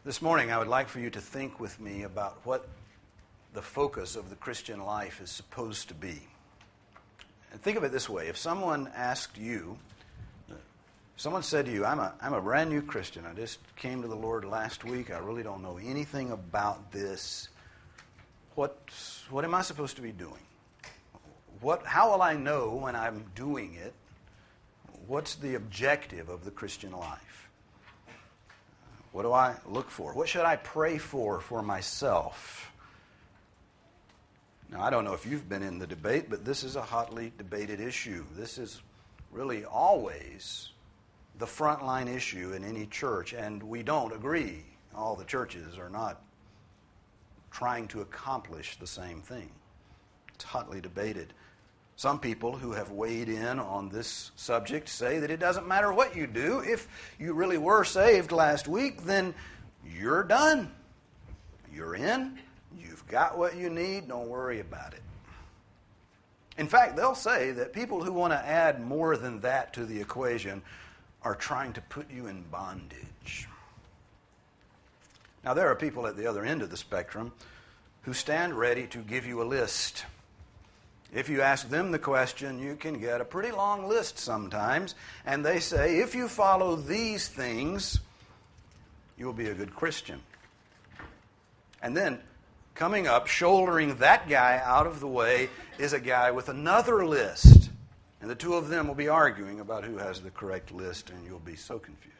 This morning, I would like for you to think with me about what the focus of the Christian life is supposed to be. And think of it this way. If someone asked you, someone said to you, I'm a brand new Christian. I just came to the Lord last week. I really don't know anything about this. What am I supposed to be doing? How will I know when I'm doing it? What's the objective of the Christian life? What do I look for? What should I pray for myself? Now, I don't know if you've been in the debate, but this is a hotly debated issue. This is really always the frontline issue in any church, and we don't agree. All the churches are not trying to accomplish the same thing. It's hotly debated. Some people who have weighed in on this subject say that it doesn't matter what you do. If you really were saved last week, then you're done. You're in. You've got what you need. Don't worry about it. In fact, they'll say that people who want to add more than that to the equation are trying to put you in bondage. Now, there are people at the other end of the spectrum who stand ready to give you a list. If you ask them the question, you can get a pretty long list sometimes, and they say, if you follow these things, you'll be a good Christian. And then, coming up, shouldering that guy out of the way, is a guy with another list. And the two of them will be arguing about who has the correct list, and you'll be so confused.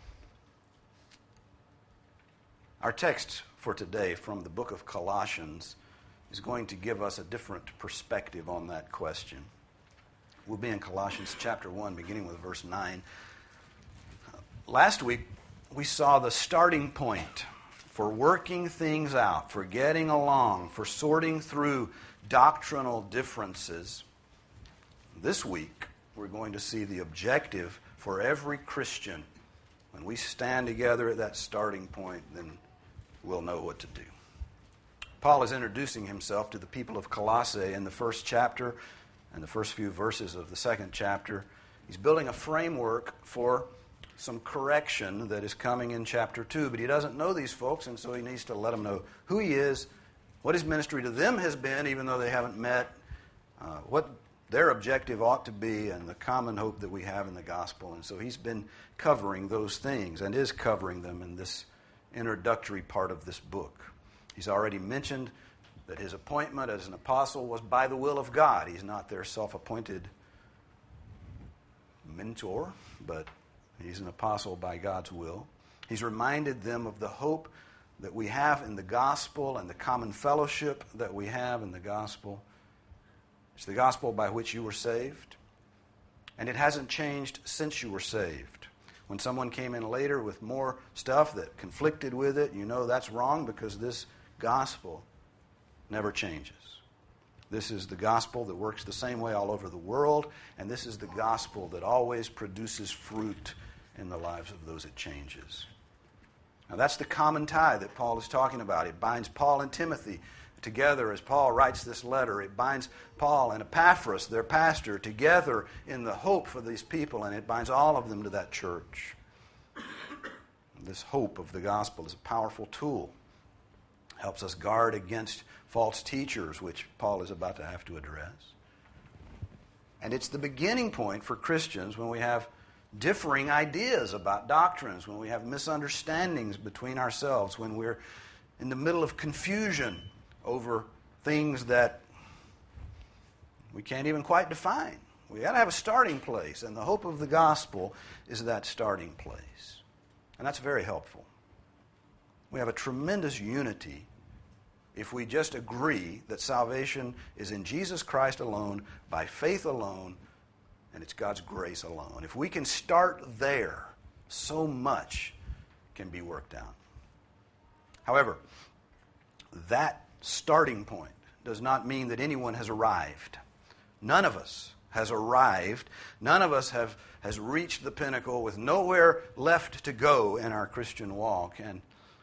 Our text for today from the book of Colossians is going to give us a different perspective on that question. We'll be in Colossians chapter 1, beginning with verse 9. Last week, we saw the starting point for working things out, for getting along, for sorting through doctrinal differences. This week, we're going to see the objective for every Christian. When we stand together at that starting point, then we'll know what to do. Paul is introducing himself to the people of Colossae in the first chapter and the first few verses of the second chapter. He's building a framework for some correction that is coming in chapter 2, but he doesn't know these folks, and so he needs to let them know who he is, what his ministry to them has been, even though they haven't met, what their objective ought to be, and the common hope that we have in the gospel. And so he's been covering those things and is covering them in this introductory part of this book. He's already mentioned that his appointment as an apostle was by the will of God. He's not their self-appointed mentor, but he's an apostle by God's will. He's reminded them of the hope that we have in the gospel and the common fellowship that we have in the gospel. It's the gospel by which you were saved, and it hasn't changed since you were saved. When someone came in later with more stuff that conflicted with it, you know that's wrong because this gospel never changes. This is the gospel that works the same way all over the world, and this is the gospel that always produces fruit in the lives of those it changes. Now that's the common tie that Paul is talking about. It binds Paul and Timothy together as Paul writes this letter. It binds Paul and Epaphras, their pastor, together in the hope for these people, and it binds all of them to that church. This hope of the gospel is a powerful tool. Helps us guard against false teachers, which Paul is about to have to address. And it's the beginning point for Christians when we have differing ideas about doctrines, when we have misunderstandings between ourselves, when we're in the middle of confusion over things that we can't even quite define. We got to have a starting place, and the hope of the gospel is that starting place. And that's very helpful. We have a tremendous unity if we just agree that salvation is in Jesus Christ alone, by faith alone, and it's God's grace alone. If we can start there, so much can be worked out. However, that starting point does not mean that anyone has arrived. None of us has arrived. None of us has reached the pinnacle with nowhere left to go in our Christian walk. And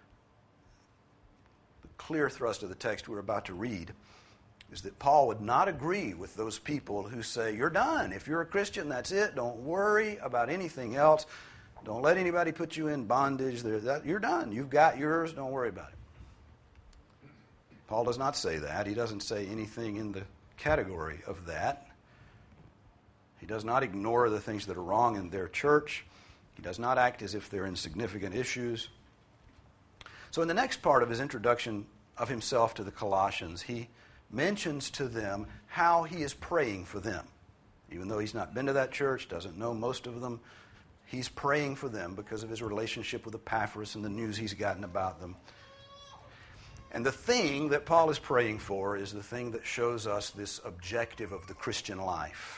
the clear thrust of the text we're about to read is that Paul would not agree with those people who say, you're done. If you're a Christian, that's it. Don't worry about anything else. Don't let anybody put you in bondage. You're done. You've got yours. Don't worry about it. Paul does not say that. He doesn't say anything in the category of that. He does not ignore the things that are wrong in their church. He does not act as if they're insignificant issues. So in the next part of his introduction of himself to the Colossians, he mentions to them how he is praying for them. Even though he's not been to that church, doesn't know most of them, he's praying for them because of his relationship with Epaphras and the news he's gotten about them. And the thing that Paul is praying for is the thing that shows us this objective of the Christian life.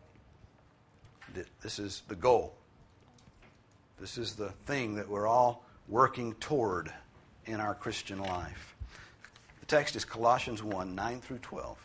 This is the goal. This is the thing that we're all working toward in our Christian life. The text is Colossians 1, 9 through 12.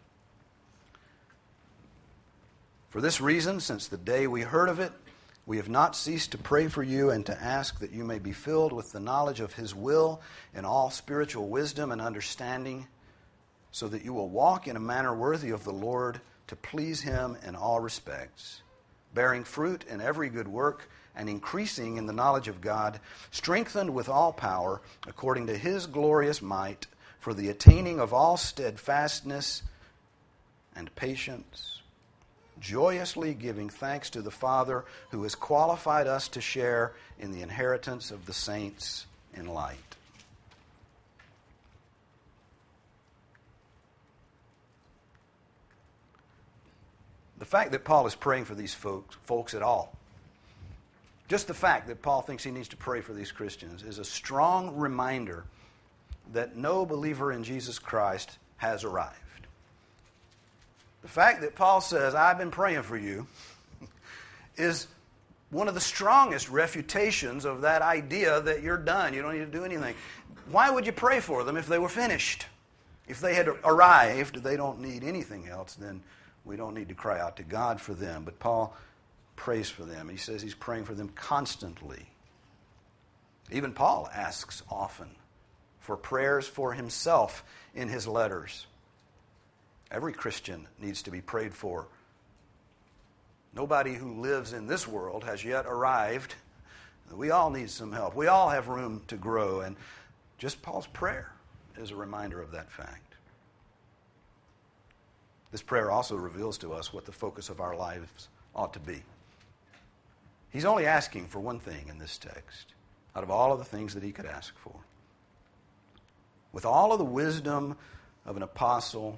For this reason, since the day we heard of it, we have not ceased to pray for you and to ask that you may be filled with the knowledge of His will in all spiritual wisdom and understanding, so that you will walk in a manner worthy of the Lord, to please Him in all respects, bearing fruit in every good work and increasing in the knowledge of God, strengthened with all power according to His glorious might, for the attaining of all steadfastness and patience, joyously giving thanks to the Father who has qualified us to share in the inheritance of the saints in light. The fact that Paul is praying for these folks at all, just the fact that Paul thinks he needs to pray for these Christians, is a strong reminder that no believer in Jesus Christ has arrived. The fact that Paul says, I've been praying for you, is one of the strongest refutations of that idea that you're done, you don't need to do anything. Why would you pray for them if they were finished? If they had arrived, they don't need anything else, then we don't need to cry out to God for them. But Paul prays for them. He says he's praying for them constantly. Even Paul asks often for prayers for himself in his letters. Every Christian needs to be prayed for. Nobody who lives in this world has yet arrived. We all need some help. We all have room to grow. And just Paul's prayer is a reminder of that fact. This prayer also reveals to us what the focus of our lives ought to be. He's only asking for one thing in this text, out of all of the things that he could ask for. With all of the wisdom of an apostle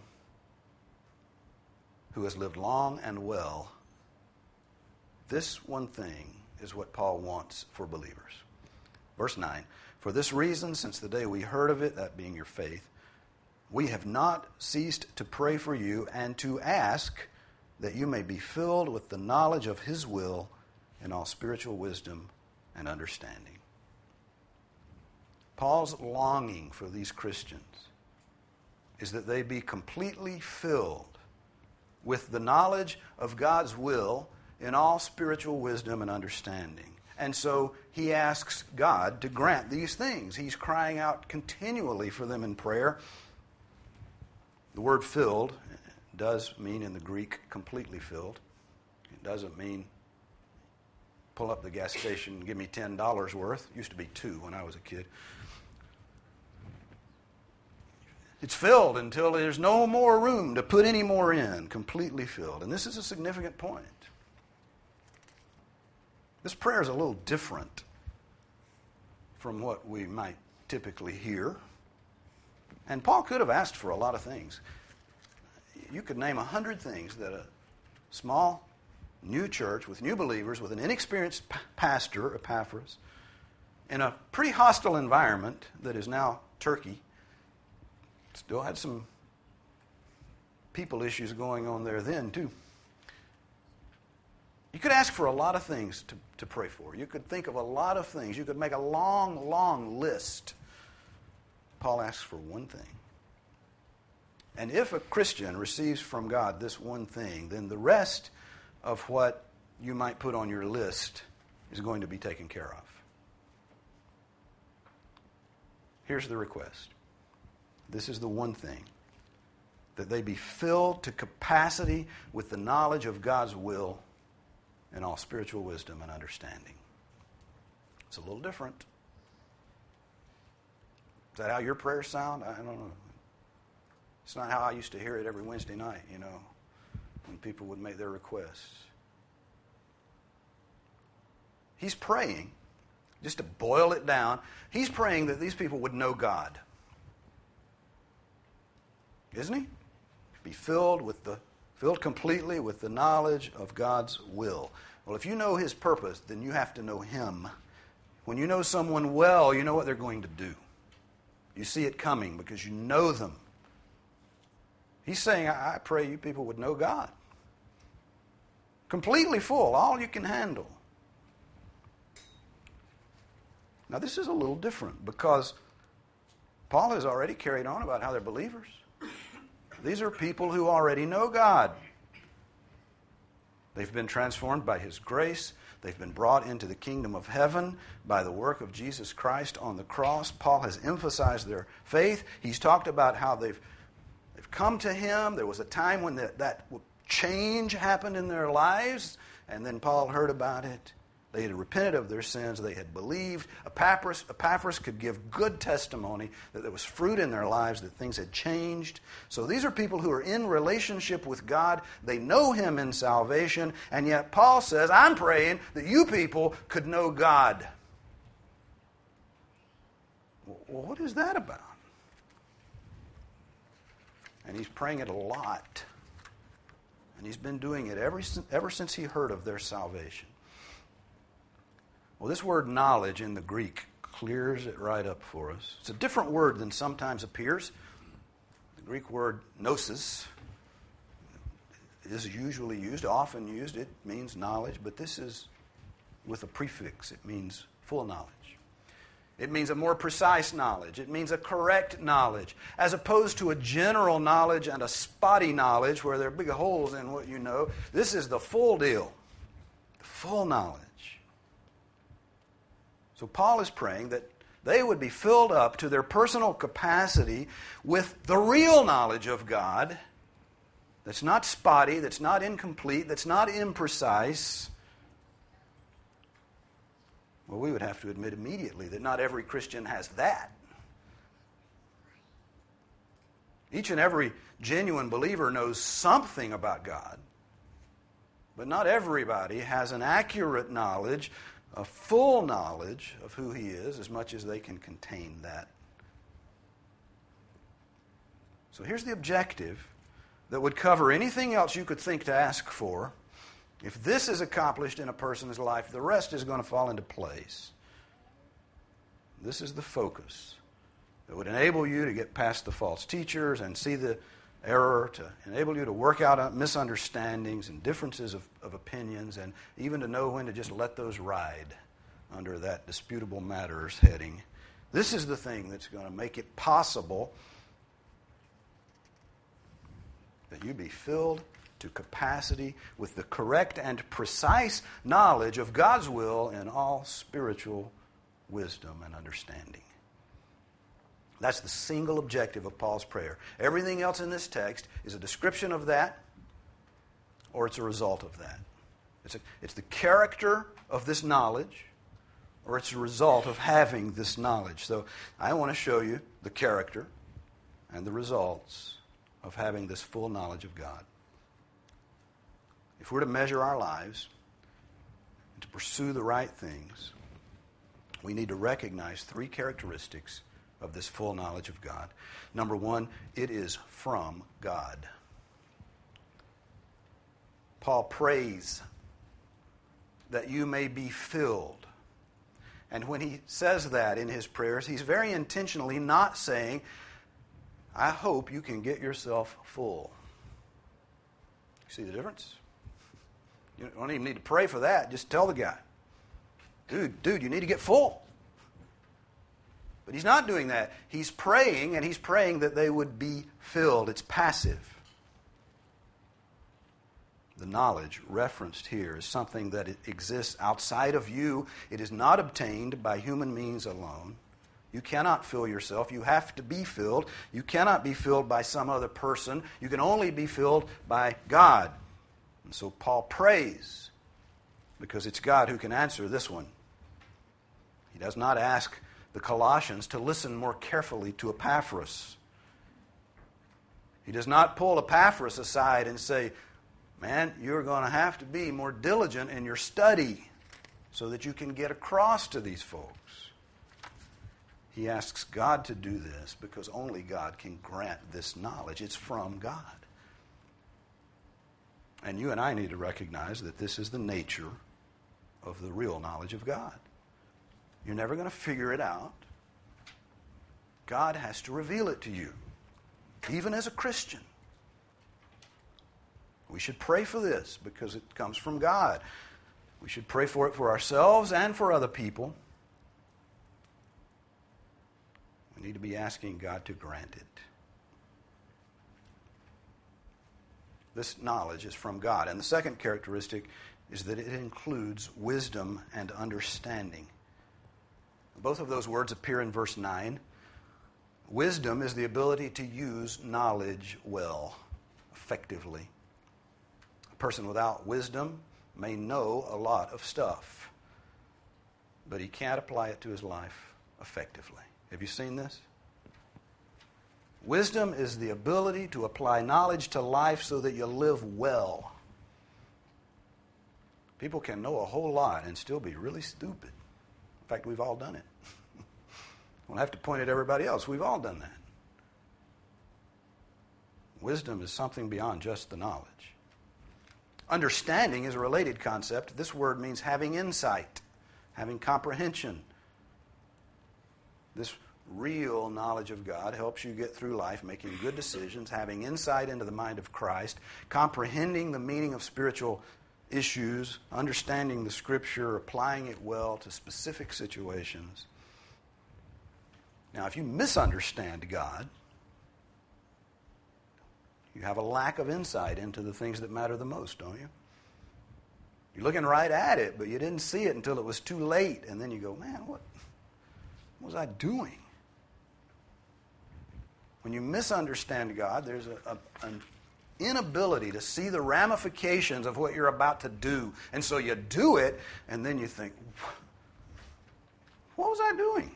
who has lived long and well, this one thing is what Paul wants for believers. Verse 9, for this reason, since the day we heard of it, that being your faith, we have not ceased to pray for you and to ask that you may be filled with the knowledge of His will in all spiritual wisdom and understanding. Paul's longing for these Christians is that they be completely filled with the knowledge of God's will in all spiritual wisdom and understanding. And so he asks God to grant these things. He's crying out continually for them in prayer. The word filled does mean in the Greek completely filled. It doesn't mean pull up the gas station and give me $10 worth. It used to be $2 when I was a kid. It's filled until there's no more room to put any more in, completely filled. And this is a significant point. This prayer is a little different from what we might typically hear. And Paul could have asked for a lot of things. You could name 100 things that a small, new church with new believers, with an inexperienced pastor, Epaphras, in a pretty hostile environment that is now Turkey. Still had some people issues going on there then, too. You could ask for a lot of things to pray for. You could think of a lot of things. You could make a long, long list. Paul asks for one thing. And if a Christian receives from God this one thing, then the rest of what you might put on your list is going to be taken care of. Here's the request. This is the one thing. That they be filled to capacity with the knowledge of God's will and all spiritual wisdom and understanding. It's a little different. Is that how your prayers sound? I don't know. It's not how I used to hear it every Wednesday night, when people would make their requests. He's praying, just to boil it down, he's praying that these people would know God. Isn't he? Be filled completely with the knowledge of God's will. Well, if you know his purpose, then you have to know him. When you know someone well, you know what they're going to do. You see it coming because you know them. He's saying, I pray you people would know God. Completely full, all you can handle. Now, this is a little different because Paul has already carried on about how they're believers. These are people who already know God. They've been transformed by his grace. They've been brought into the kingdom of heaven by the work of Jesus Christ on the cross. Paul has emphasized their faith. He's talked about how they've come to him. There was a time when that change happened in their lives, and then Paul heard about it. They had repented of their sins. They had believed. Epaphras could give good testimony that there was fruit in their lives, that things had changed. So these are people who are in relationship with God. They know him in salvation. And yet Paul says, I'm praying that you people could know God. Well, what is that about? And he's praying it a lot. And he's been doing it ever since he heard of their salvation. Well, this word knowledge in the Greek clears it right up for us. It's a different word than sometimes appears. The Greek word gnosis is usually used, often used. It means knowledge, but this is with a prefix. It means full knowledge. It means a more precise knowledge. It means a correct knowledge, as opposed to a general knowledge and a spotty knowledge where there are big holes in what you know. This is the full deal, the full knowledge. So Paul is praying that they would be filled up to their personal capacity with the real knowledge of God that's not spotty, that's not incomplete, that's not imprecise. Well, we would have to admit immediately that not every Christian has that. Each and every genuine believer knows something about God, but not everybody has an accurate knowledge, a full knowledge of who he is, as much as they can contain that. So here's the objective that would cover anything else you could think to ask for. If this is accomplished in a person's life, the rest is going to fall into place. This is the focus that would enable you to get past the false teachers and see the error, to enable you to work out misunderstandings and differences of opinions, and even to know when to just let those ride under that disputable matters heading. This is the thing that's going to make it possible that you be filled to capacity with the correct and precise knowledge of God's will in all spiritual wisdom and understanding. That's the single objective of Paul's prayer. Everything else in this text is a description of that, or it's a result of that. It's the character of this knowledge, or it's a result of having this knowledge. So I want to show you the character and the results of having this full knowledge of God. If we're to measure our lives and to pursue the right things, we need to recognize three characteristics of this full knowledge of God. Number one, it is from God. Paul prays that you may be filled. And when he says that in his prayers, he's very intentionally not saying, I hope you can get yourself full. You see the difference? You don't even need to pray for that. Just tell the guy, dude, you need to get full. But he's not doing that. He's praying, and he's praying that they would be filled. It's passive. The knowledge referenced here is something that exists outside of you. It is not obtained by human means alone. You cannot fill yourself. You have to be filled. You cannot be filled by some other person. You can only be filled by God. And so Paul prays, because it's God who can answer this one. He does not ask the Colossians to listen more carefully to Epaphras. He does not pull Epaphras aside and say, man, you're going to have to be more diligent in your study so that you can get across to these folks. He asks God to do this because only God can grant this knowledge. It's from God. And you and I need to recognize that this is the nature of the real knowledge of God. You're never going to figure it out. God has to reveal it to you, even as a Christian. We should pray for this because it comes from God. We should pray for it for ourselves and for other people. We need to be asking God to grant it. This knowledge is from God. And the second characteristic is that it includes wisdom and understanding. Both of those words appear in verse 9. Wisdom is the ability to use knowledge well, effectively. A person without wisdom may know a lot of stuff, but he can't apply it to his life effectively. Have you seen this? Wisdom is the ability to apply knowledge to life so that you live well. People can know a whole lot and still be really stupid. In fact, we've all done it. We'll have to point at everybody else. We've all done that. Wisdom is something beyond just the knowledge. Understanding is a related concept. This word means having insight, having comprehension. This real knowledge of God helps you get through life making good decisions, having insight into the mind of Christ, comprehending the meaning of spiritual issues, understanding the Scripture, applying it well to specific situations. Now, if you misunderstand God, you have a lack of insight into the things that matter the most, don't you? You're looking right at it, but you didn't see it until it was too late, and then you go, man, what was I doing? When you misunderstand God, there's an inability to see the ramifications of what you're about to do. And so you do it, and then you think, what was I doing?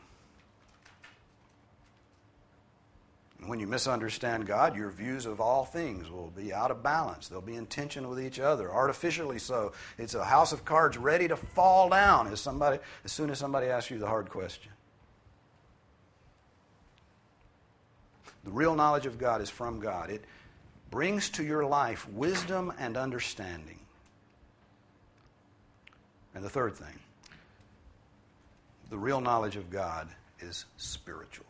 And when you misunderstand God, your views of all things will be out of balance. They'll be in tension with each other, artificially so. It's a house of cards ready to fall down as soon as somebody asks you the hard question. The real knowledge of God is from God. It brings to your life wisdom and understanding. And the third thing, the real knowledge of God is spiritual.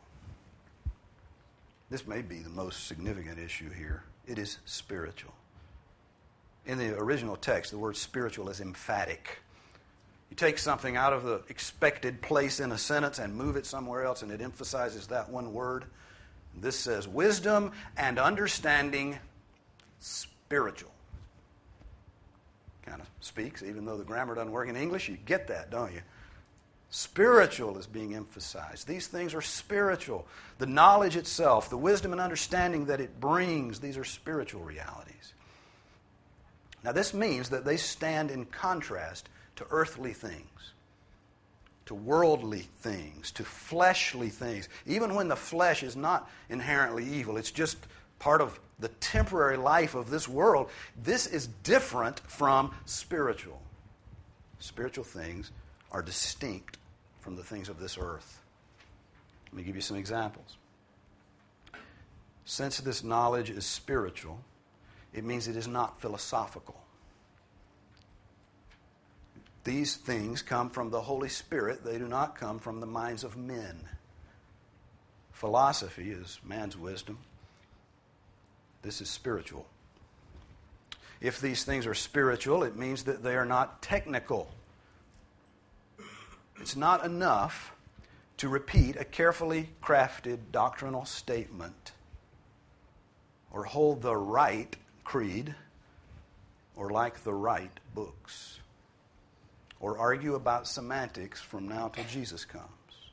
This may be the most significant issue here. It is spiritual. In the original text, the word spiritual is emphatic. You take something out of the expected place in a sentence and move it somewhere else, and it emphasizes that one word. This says wisdom and understanding spiritual. Kind of speaks, even though the grammar doesn't work in English, you get that, don't you? Spiritual is being emphasized. These things are spiritual. The knowledge itself, the wisdom and understanding that it brings, these are spiritual realities. Now this means that they stand in contrast to earthly things, to worldly things, to fleshly things. Even when the flesh is not inherently evil, it's just part of the temporary life of this world, this is different from spiritual. Spiritual things are distinct from the things of this earth. Let me give you some examples. Since this knowledge is spiritual, it means it is not philosophical. These things come from the Holy Spirit. They do not come from the minds of men. Philosophy is man's wisdom. This is spiritual. If these things are spiritual, it means that they are not technical. It's not enough to repeat a carefully crafted doctrinal statement or hold the right creed or like the right books or argue about semantics from now till Jesus comes.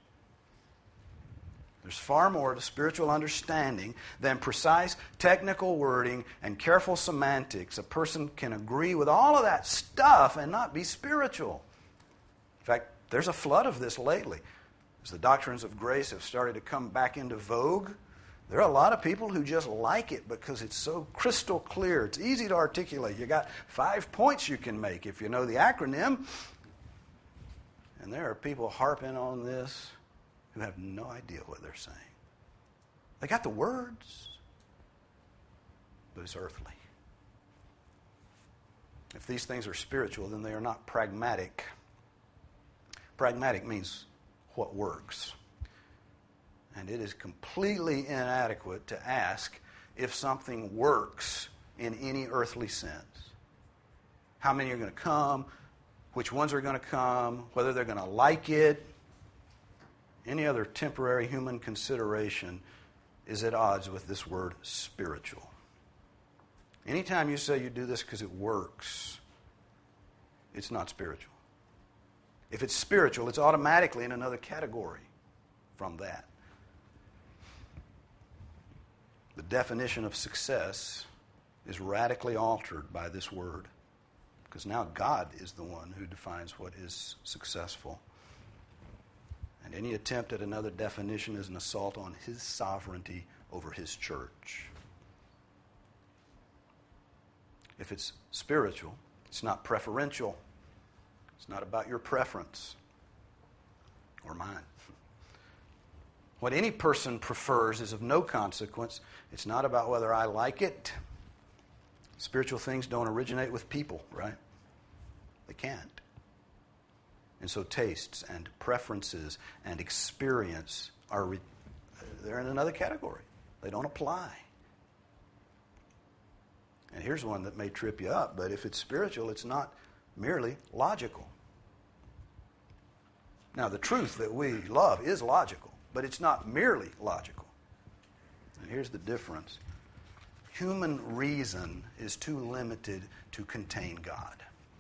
There's far more to spiritual understanding than precise technical wording and careful semantics. A person can agree with all of that stuff and not be spiritual. In fact, There's a flood of this lately. As the doctrines of grace have started to come back into vogue, there are a lot of people who just like it because it's so crystal clear. It's easy to articulate. You got 5 points you can make if you know the acronym. And there are people harping on this who have no idea what they're saying. They got the words, but it's earthly. If these things are spiritual, then they are not pragmatic. Pragmatic means what works. And it is completely inadequate to ask if something works in any earthly sense. How many are going to come? Which ones are going to come? Whether they're going to like it? Any other temporary human consideration is at odds with this word spiritual. Anytime you say you do this because it works, it's not spiritual. If it's spiritual, it's automatically in another category from that. The definition of success is radically altered by this word, because now God is the one who defines what is successful. And any attempt at another definition is an assault on His sovereignty over His church. If it's spiritual, it's not preferential. It's not about your preference or mine. What any person prefers is of no consequence. It's not about whether I like it. Spiritual things don't originate with people, right? They can't. And so tastes and preferences and experience they're in another category. They don't apply. And here's one that may trip you up, but if it's spiritual, it's not merely logical. Now, the truth that we love is logical, but it's not merely logical. And here's the difference. Human reason is too limited to contain God.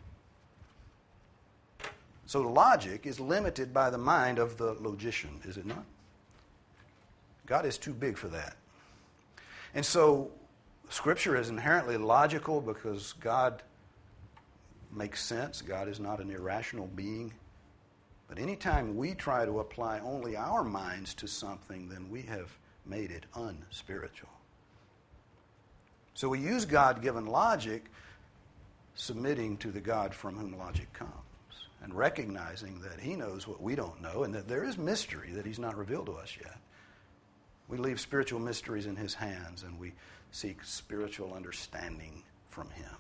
So logic is limited by the mind of the logician, is it not? God is too big for that. And so Scripture is inherently logical because God makes sense. God is not an irrational being. But anytime we try to apply only our minds to something, then we have made it unspiritual. So we use God-given logic, submitting to the God from whom logic comes, and recognizing that He knows what we don't know and that there is mystery that He's not revealed to us yet. We leave spiritual mysteries in His hands and we seek spiritual understanding from Him.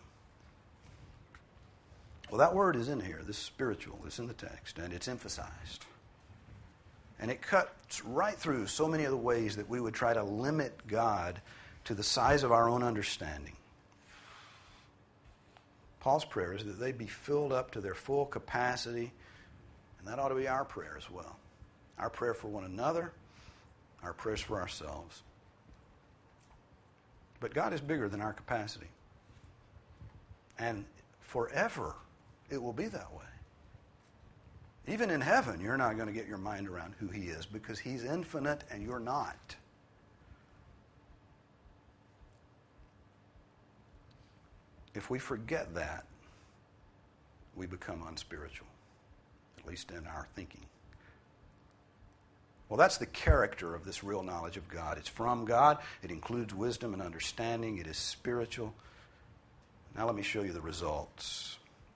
Well, that word is in here, this spiritual, it's in the text, and it's emphasized. And it cuts right through so many of the ways that we would try to limit God to the size of our own understanding. Paul's prayer is that they be filled up to their full capacity, and that ought to be our prayer as well. Our prayer for one another, our prayers for ourselves. But God is bigger than our capacity. And forever it will be that way. Even in heaven, you're not going to get your mind around who He is because He's infinite and you're not. If we forget that, we become unspiritual, at least in our thinking. Well, that's the character of this real knowledge of God. It's from God. It includes wisdom and understanding. It is spiritual. Now let me show you the results.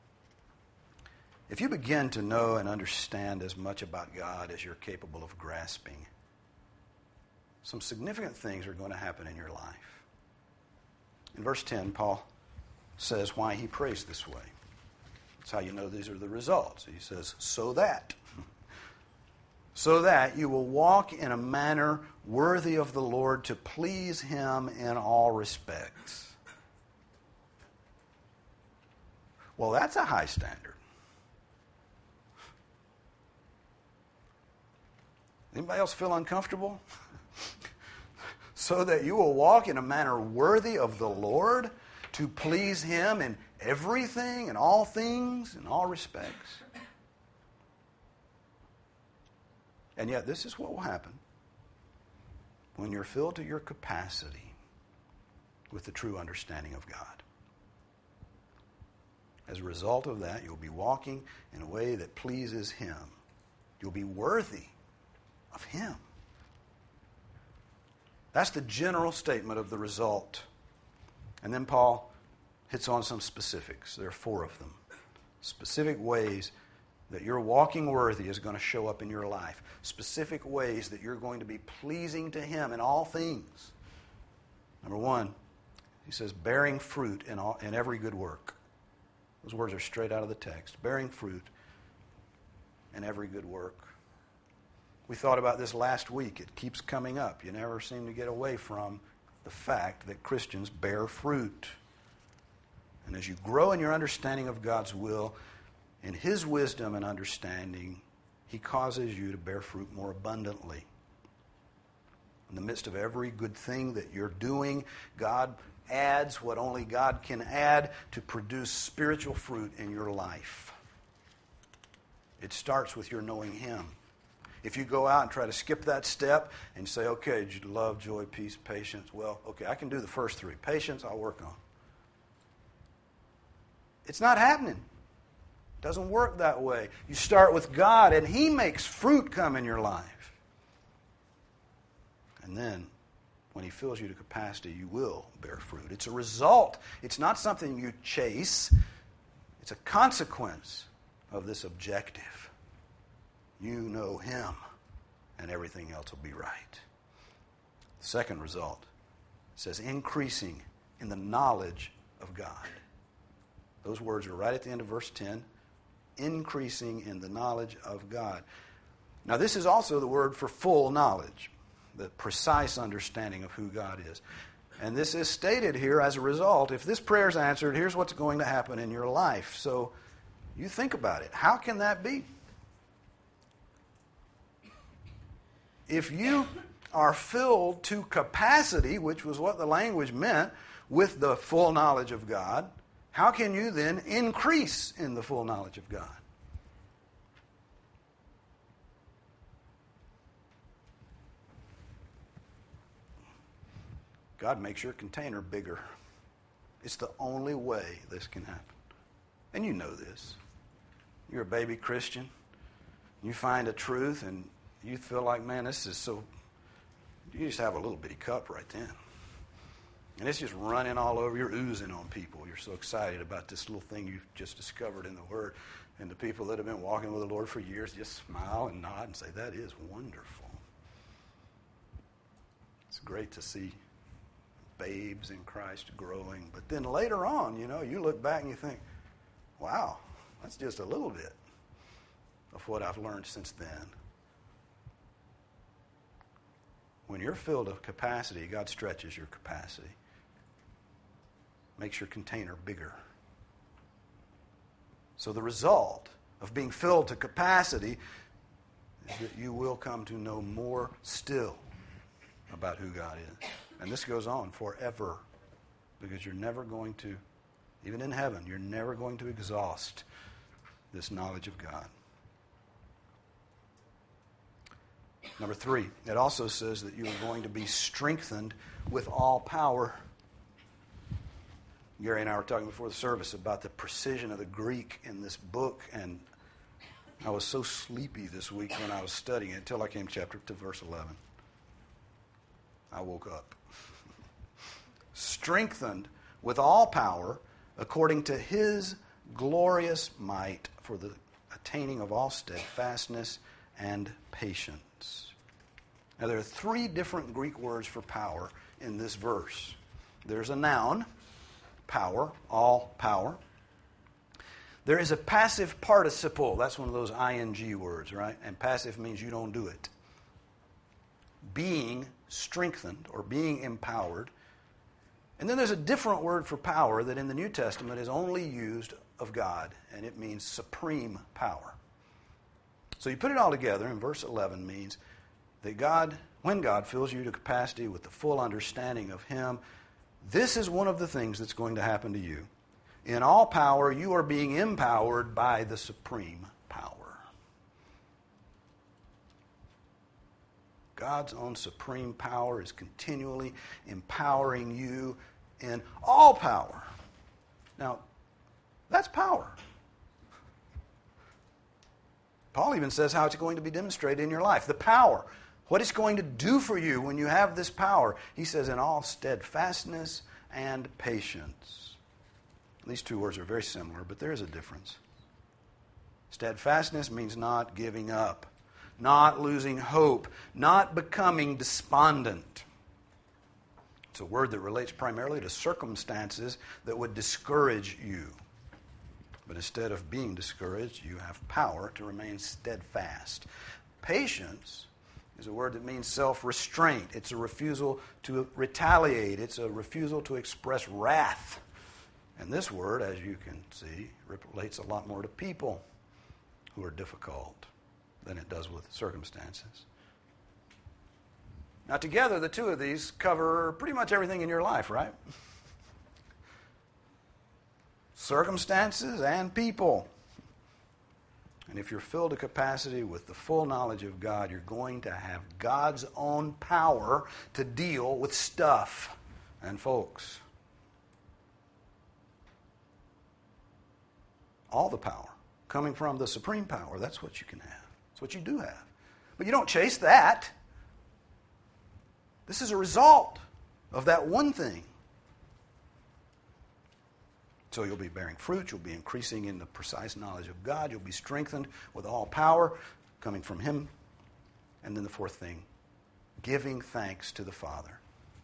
If you begin to know and understand as much about God as you're capable of grasping, some significant things are going to happen in your life. In verse 10, Paul says why he prays this way. That's how you know these are the results. He says, so that you will walk in a manner worthy of the Lord to please Him in all respects. Well, that's a high standard. Anybody else feel uncomfortable? So that you will walk in a manner worthy of the Lord to please Him in everything and all things in all respects. And yet this is what will happen when you're filled to your capacity with the true understanding of God. As a result of that, you'll be walking in a way that pleases Him You'll be worthy of Him. That's the general statement of the result. And then Paul hits on some specifics. There are 4 of them. Specific ways that your walking worthy is going to show up in your life. Specific ways that you're going to be pleasing to Him in all things. Number 1, he says, bearing fruit in every good work. Those words are straight out of the text. Bearing fruit in every good work. We thought about this last week. It keeps coming up. You never seem to get away from the fact that Christians bear fruit. And as you grow in your understanding of God's will, in His wisdom and understanding, He causes you to bear fruit more abundantly. In the midst of every good thing that you're doing, God adds what only God can add to produce spiritual fruit in your life. It starts with your knowing Him. If you go out and try to skip that step and say, okay, love, joy, peace, patience, well, okay, I can do the first 3. Patience, I'll work on. It's not happening. It doesn't work that way. You start with God, and He makes fruit come in your life. And then, when He fills you to capacity, you will bear fruit. It's a result. It's not something you chase. It's a consequence of this objective. You know Him, and everything else will be right. The second result says increasing in the knowledge of God. Those words are right at the end of verse 10. Increasing in the knowledge of God. Now, this is also the word for full knowledge, the precise understanding of who God is. And this is stated here as a result. If this prayer is answered, here's what's going to happen in your life. So you think about it. How can that be? If you are filled to capacity, which was what the language meant, with the full knowledge of God, how can you then increase in the full knowledge of God? God makes your container bigger. It's the only way this can happen. And you know this. You're a baby Christian. You find a truth and you feel like, man, this is so... You just have a little bitty cup right then. And it's just running all over. You're oozing on people. You're so excited about this little thing you've just discovered in the Word. And the people that have been walking with the Lord for years just smile and nod and say, that is wonderful. It's great to see babes in Christ growing. But then later on, you look back and you think, wow, that's just a little bit of what I've learned since then. When you're filled with capacity, God stretches your capacity. Makes your container bigger. So the result of being filled to capacity is that you will come to know more still about who God is. And this goes on forever, because you're never going to, even in heaven, you're never going to exhaust this knowledge of God. Number 3, it also says that you are going to be strengthened with all power. Gary and I were talking before the service about the precision of the Greek in this book, and I was so sleepy this week when I was studying it until I came to verse 11. I woke up. Strengthened with all power according to His glorious might for the attaining of all steadfastness and patience. Now, there are 3 different Greek words for power in this verse. There's a noun, power, all power. There is a passive participle. That's one of those ing words, right? And passive means you don't do it. Being strengthened or being empowered. And then there's a different word for power that in the New Testament is only used of God, and it means supreme power. So you put it all together, and verse 11 means that God, when God fills you to capacity with the full understanding of Him, this is one of the things that's going to happen to you. In all power, you are being empowered by the supreme power. God's own supreme power is continually empowering you in all power. Now, that's power. Paul even says how it's going to be demonstrated in your life. The power. What it's going to do for you when you have this power. He says, in all steadfastness and patience. These two words are very similar, but there is a difference. Steadfastness means not giving up, not losing hope, not becoming despondent. It's a word that relates primarily to circumstances that would discourage you. But instead of being discouraged, you have power to remain steadfast. Patience is a word that means self-restraint. It's a refusal to retaliate. It's a refusal to express wrath. And this word, as you can see, relates a lot more to people who are difficult than it does with circumstances. Now, together, the two of these cover pretty much everything in your life, right? Circumstances and people. And if you're filled to capacity with the full knowledge of God, you're going to have God's own power to deal with stuff and folks. All the power coming from the supreme power. That's what you can have. That's what you do have. But you don't chase that. This is a result of that one thing. So you'll be bearing fruit. You'll be increasing in the precise knowledge of God. You'll be strengthened with all power coming from Him. And then the fourth thing, giving thanks to the Father.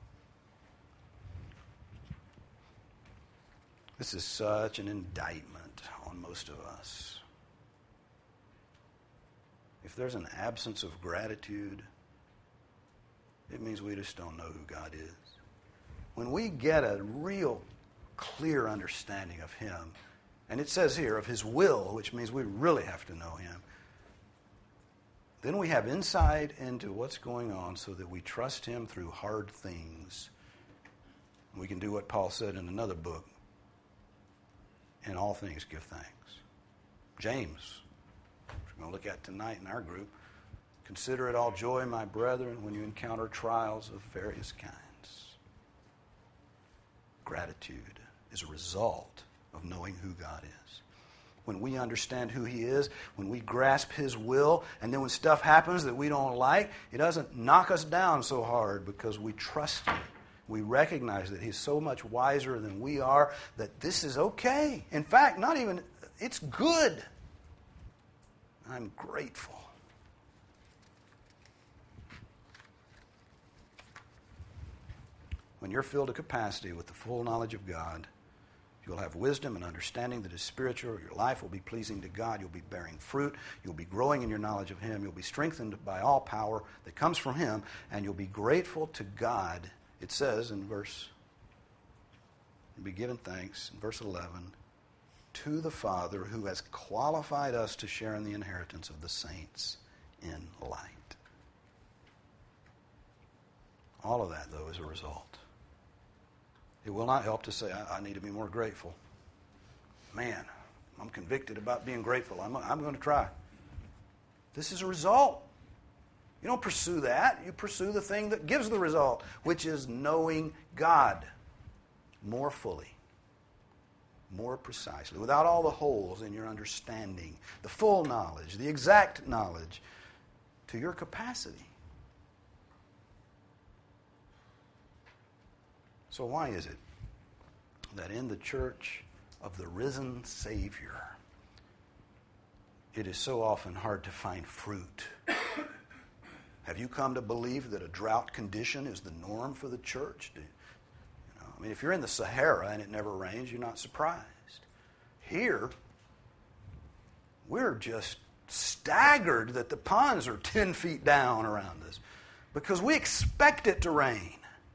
This is such an indictment on most of us. If there's an absence of gratitude, it means we just don't know who God is. When we get a real clear understanding of Him, and it says here of His will, which means we really have to know Him, then we have insight into what's going on so that we trust Him through hard things. We can do what Paul said in another book, in all things give thanks. James, which we're going to look at tonight in our group, consider it all joy, my brethren, when you encounter trials of various kinds. Gratitude is a result of knowing who God is. When we understand who He is, when we grasp His will, and then when stuff happens that we don't like, it doesn't knock us down so hard because we trust Him. We recognize that He's so much wiser than we are, that this is okay. In fact, not even, it's good. I'm grateful. When you're filled to capacity with the full knowledge of God, you'll have wisdom and understanding that is spiritual. Your life will be pleasing to God. You'll be bearing fruit. You'll be growing in your knowledge of Him. You'll be strengthened by all power that comes from Him. And you'll be grateful to God. It says in you'll be giving thanks in verse 11, to the Father who has qualified us to share in the inheritance of the saints in light. All of that, though, is a result. It will not help to say, I need to be more grateful. Man, I'm convicted about being grateful. I'm going to try. This is a result. You don't pursue that. You pursue the thing that gives the result, which is knowing God more fully, more precisely, without all the holes in your understanding, the full knowledge, the exact knowledge to your capacity. So why is it that in the church of the risen Savior, it is so often hard to find fruit? Have you come to believe that a drought condition is the norm for the church? If you're in the Sahara and it never rains, you're not surprised. Here, we're just staggered that the ponds are 10 feet down around us because we expect it to rain.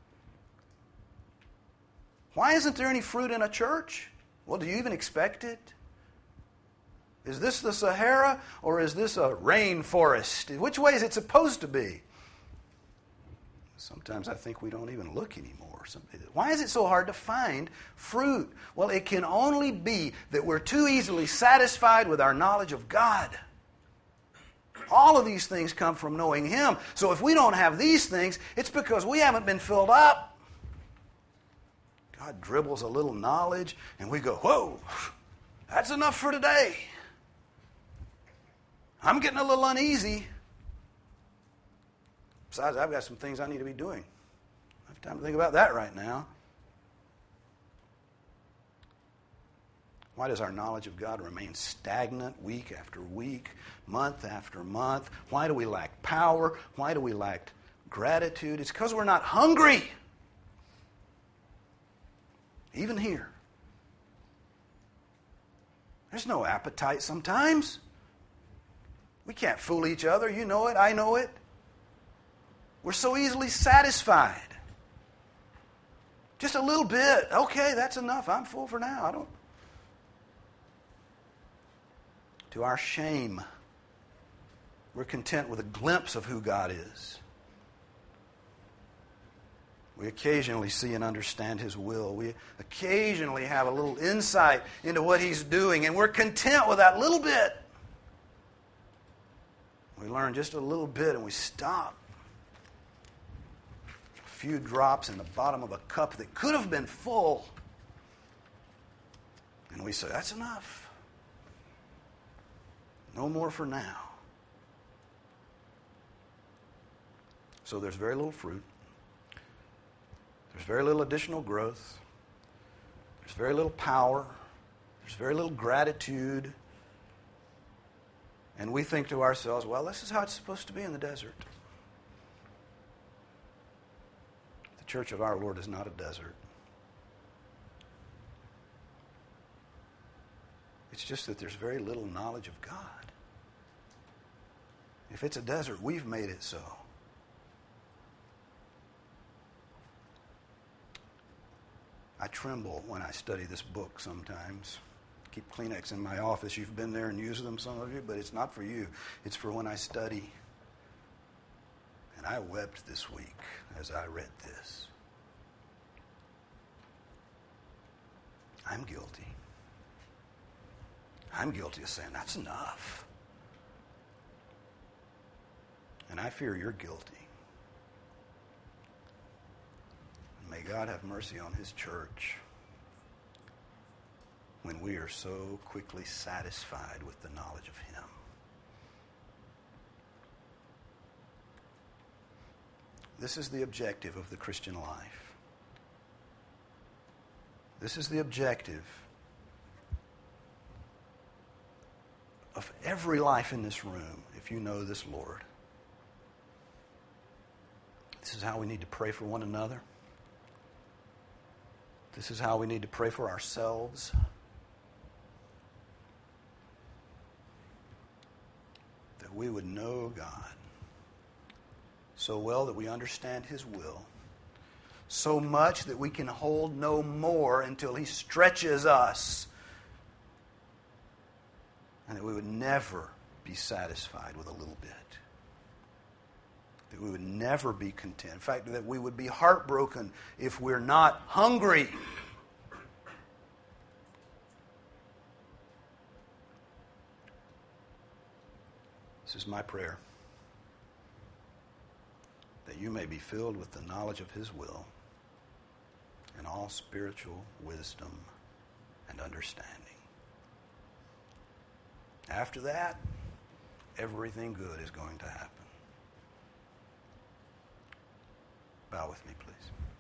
Why isn't there any fruit in a church? Well, do you even expect it? Is this the Sahara or is this a rainforest? Which way is it supposed to be? Sometimes I think we don't even look anymore. Why is it so hard to find fruit? Well, it can only be that we're too easily satisfied with our knowledge of God. All of these things come from knowing Him. So if we don't have these things, it's because we haven't been filled up. God dribbles a little knowledge, and we go, whoa, that's enough for today. I'm getting a little uneasy. Besides, I've got some things I need to be doing. I don't have time to think about that right now. Why does our knowledge of God remain stagnant week after week, month after month? Why do we lack power? Why do we lack gratitude? It's because we're not hungry. Even here. There's no appetite sometimes. We can't fool each other. You know it. I know it. We're so easily satisfied. Just a little bit. Okay, that's enough. I'm full for now. To our shame, we're content with a glimpse of who God is. We occasionally see and understand His will. We occasionally have a little insight into what He's doing, and we're content with that little bit. We learn just a little bit and we stop. A few drops in the bottom of a cup that could have been full. And we say, that's enough. No more for now. So there's very little fruit. There's very little additional growth. There's very little power. There's very little gratitude. And we think to ourselves, well, this is how it's supposed to be in the desert. The church of our Lord is not a desert. It's just that there's very little knowledge of God. If it's a desert, we've made it so. I tremble when I study this book sometimes. Keep Kleenex in my office. You've been there and used them, some of you, but it's not for you. It's for when I study. And I wept this week as I read this. I'm guilty. I'm guilty of saying, that's enough. And I fear you're guilty. May God have mercy on His church when we are so quickly satisfied with the knowledge of Him. This is the objective of the Christian life. This is the objective of every life in this room, if you know this Lord. This is how we need to pray for one another. This is how we need to pray for ourselves. That we would know God so well that we understand His will. So much that we can hold no more until He stretches us. And that we would never be satisfied with a little bit. That we would never be content. In fact, that we would be heartbroken if we're not hungry. This is my prayer. That you may be filled with the knowledge of His will and all spiritual wisdom and understanding. After that, everything good is going to happen. Bow with me, please.